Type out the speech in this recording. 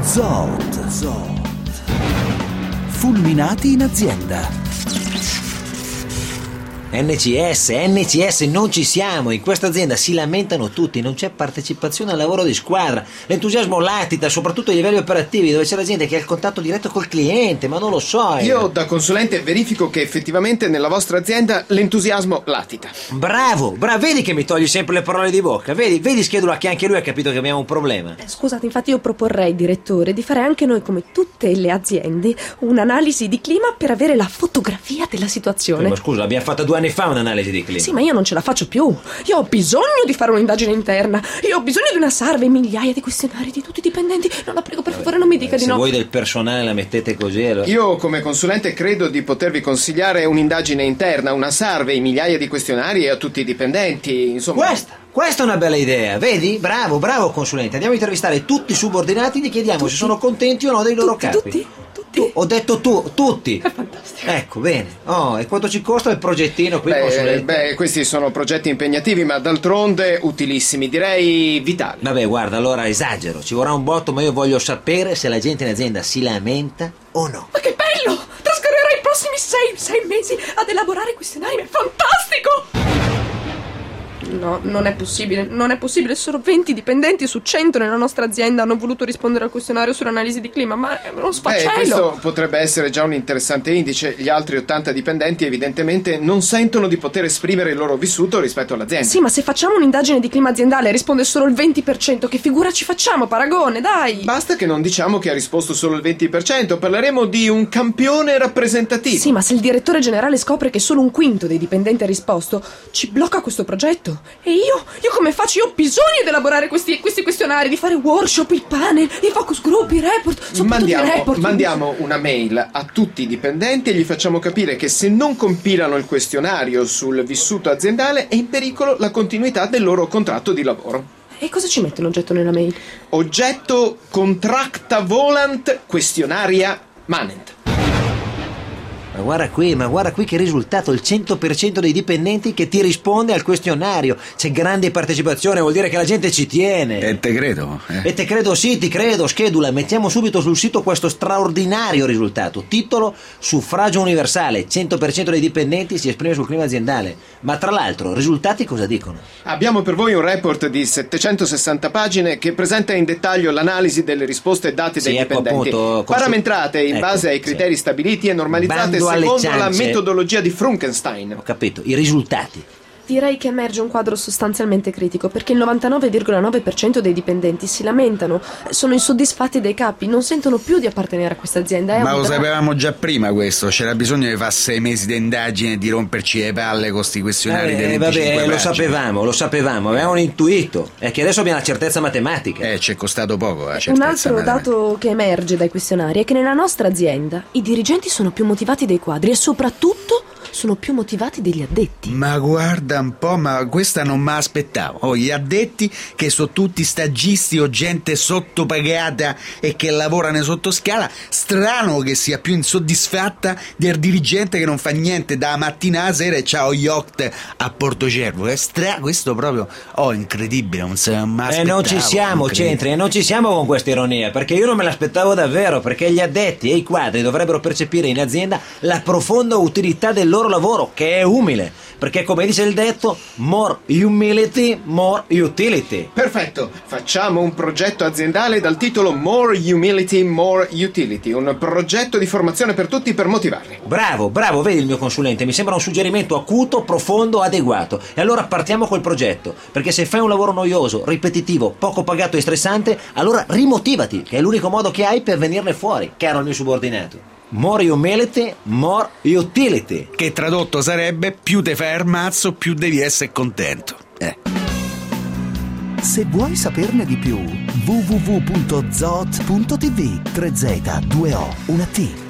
Zoot. Fulminati in azienda. NCS, non ci siamo. In questa azienda si lamentano tutti, non c'è partecipazione al lavoro di squadra, l'entusiasmo latita, soprattutto ai livelli operativi, dove c'è la gente che ha il contatto diretto col cliente, ma non lo so. Io da consulente verifico che effettivamente nella vostra azienda l'entusiasmo latita. Bravo, vedi che mi togli sempre le parole di bocca, vedi Schedula che anche lui ha capito che abbiamo un problema. Scusate, infatti io proporrei, direttore, di fare anche noi, come tutte le aziende, un'analisi di clima per avere la fotografia della situazione. Ma scusa, l'abbiamo fatta 2 anni fa un'analisi di clima. Sì, ma io non ce la faccio più. Io ho bisogno di fare un'indagine interna. Io ho bisogno di una survey, migliaia di questionari di tutti i dipendenti. No, la prego, per favore, non mi dica di no. Se voi del personale la mettete così, allora... Io come consulente credo di potervi consigliare un'indagine interna, una survey, migliaia di questionari a tutti i dipendenti, insomma. Questa è una bella idea, vedi? Bravo consulente. Andiamo a intervistare tutti i subordinati, gli chiediamo se sono contenti o no dei loro capi. Tutti? Ho detto tutti. È fantastico. Ecco, bene. E quanto ci costa il progettino qui, consulente? Questi sono progetti impegnativi, ma d'altronde utilissimi, direi vitali. Vabbè, guarda, allora esagero, ci vorrà un botto, ma io voglio sapere se la gente in azienda si lamenta o no. Ma che bello! Trascorrerò i prossimi 6 mesi ad elaborare questionari, è fantastico! No, non è possibile, solo 20 dipendenti su 100 nella nostra azienda hanno voluto rispondere al questionario sull'analisi di clima, ma è uno sfaccello. Questo potrebbe essere già un interessante indice. Gli altri 80 dipendenti evidentemente non sentono di poter esprimere il loro vissuto rispetto all'azienda. Sì, ma se facciamo un'indagine di clima aziendale e risponde solo il 20%, che figura ci facciamo, paragone, dai! Basta che non diciamo che ha risposto solo il 20%, parleremo di un campione rappresentativo. Sì, ma se il direttore generale scopre che solo un quinto dei dipendenti ha risposto, ci blocca questo progetto. E io come faccio? Io ho bisogno di elaborare questi questionari, di fare workshop, il panel, i focus group, i report. Mandiamo una mail a tutti i dipendenti e gli facciamo capire che se non compilano il questionario sul vissuto aziendale è in pericolo la continuità del loro contratto di lavoro. E cosa ci mette l'oggetto nella mail? Oggetto contracta volant questionaria manent. Ma guarda qui che risultato, il 100% dei dipendenti che ti risponde al questionario. C'è grande partecipazione, vuol dire che la gente ci tiene. E te credo. E te credo, sì, ti credo. Schedula, mettiamo subito sul sito questo straordinario risultato. Titolo: suffragio universale, 100% dei dipendenti si esprime sul clima aziendale. Ma tra l'altro, risultati cosa dicono? Abbiamo per voi un report di 760 pagine che presenta in dettaglio l'analisi delle risposte date dai dipendenti, appunto, parametrate in base ai criteri stabiliti e normalizzate secondo la metodologia di Frankenstein. Ho capito, i risultati. Direi che emerge un quadro sostanzialmente critico, perché il 99,9% dei dipendenti si lamentano, sono insoddisfatti dei capi, non sentono più di appartenere a questa azienda. Ma lo sapevamo già prima questo, c'era bisogno di fare 6 mesi di indagine e di romperci le palle con sti questionari dei 25 pagine. Lo sapevamo, avevamo intuito. È che adesso abbiamo la certezza matematica. Ci è costato poco la certezza. Un altro dato che emerge dai questionari è che nella nostra azienda i dirigenti sono più motivati dei quadri e soprattutto sono più motivati degli addetti. Ma guarda un po', ma questa non me l'aspettavo. Gli addetti che sono tutti stagisti o gente sottopagata e che lavorano sotto scala, strano che sia più insoddisfatta del dirigente che non fa niente da mattina alla sera e c'ha lo yacht a Portocervo. Questo proprio incredibile, non se mai aspettavo. Non ci siamo, Centri, non ci siamo con questa ironia, perché io non me l'aspettavo davvero, perché gli addetti e i quadri dovrebbero percepire in azienda la profonda utilità del loro lavoro, che è umile, perché come dice il detto, more humility, more utility. Perfetto, facciamo un progetto aziendale dal titolo More Humility, More Utility, un progetto di formazione per tutti per motivarli. Bravo, vedi il mio consulente, mi sembra un suggerimento acuto, profondo, adeguato. E allora partiamo col progetto, perché se fai un lavoro noioso, ripetitivo, poco pagato e stressante, allora rimotivati, che è l'unico modo che hai per venirne fuori, caro il mio subordinato. More humility, more utility. Che tradotto sarebbe: più te fai il mazzo, più devi essere contento. Se vuoi saperne di più, www.zoot.tv 3Z2O 1T